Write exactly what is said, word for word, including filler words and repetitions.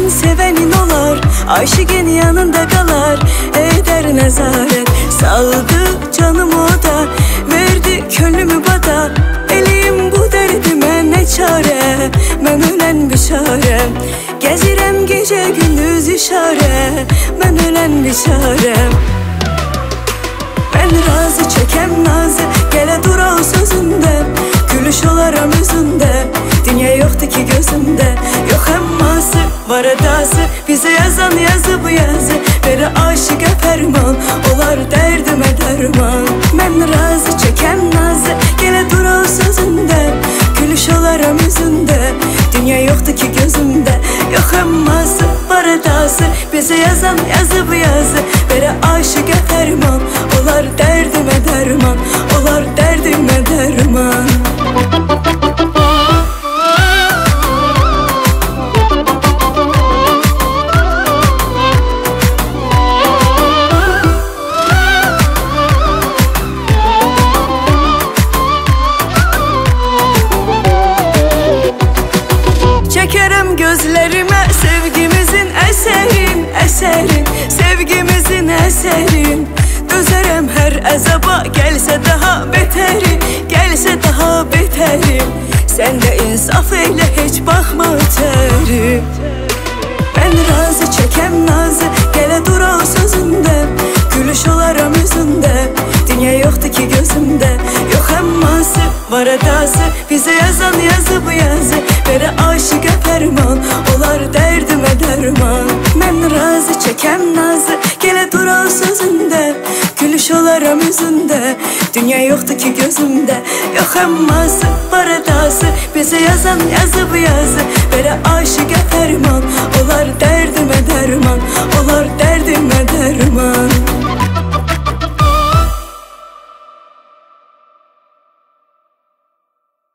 Seven sevenin olar, aşıkın yanında kalar. Eder nezaret, saldı canımı o da, verdi könlümü bada. Eliyim bu derdime ne çare, ben ölen bişarem. Gezirem gece gündüz işare, ben ölen bişarem. Ben razı çekem nazı, gele dur o sözünde. Gülüş olaram yüzünde, dünya yoktu ki gözümde. Yok emması, var edası, bize yazan yazı bu yazı. Veri aşık ferman, olar derdime derman. Ben razı çekem nazı, gele dur o sözünde. Gülüş olaram yüzünde, dünya yoktu ki gözümde. Yok emması, var edası, bize yazan yazı bu yazı. Veri aşık ferman, olar derdime derman. Olar derdime derman. Çekerim gözlerime sevgimizin eserin, eserin, sevgimizin eserin. Dözerem her azaba, gelse daha beteri, gelse daha beteri. Sen de insaf eyle, hiç bakma öteri. Ben razı çekem nazı, gele dur o sözünde. Gülüş olaram yüzünde, dünya yoktu ki gözümde. Yok emması, var edası, bize yazan yazı bu yazı. Veri aşık ferman, olar derdime derman. Ben razı çekem nazı, gele dur o sözünde. Gülüş olaram yüzünde, dünya yoktu ki gözümde. Yok emması, var edası, bize yazan yazı bu yazı. Veri aşık ferman, olar derdime derman. Olar derdime